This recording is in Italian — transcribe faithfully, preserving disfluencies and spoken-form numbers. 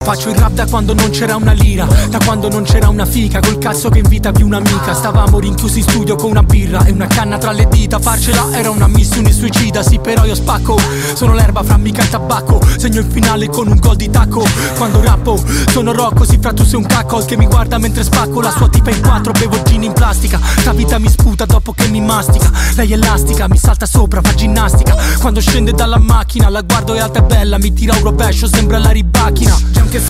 Faccio il rap da quando non c'era una lira, da quando non c'era una fica, col cazzo che invita più un'amica. Stavamo rinchiusi in studio con una birra e una canna tra le dita. Farcela era una missione suicida, sì però io spacco. Sono l'erba fra mica il tabacco, segno il finale con un gol di tacco. Quando rappo sono Rocco, sì fra tu sei un cacco che mi guarda mentre spacco. La sua tipa in quattro, bevo gin in plastica. La vita mi sputa dopo che mi mastica. Lei è elastica, mi salta sopra, fa ginnastica. Quando scende dalla macchina la guardo, è alta e bella, mi tira un rovescio, sembra la ribacchina.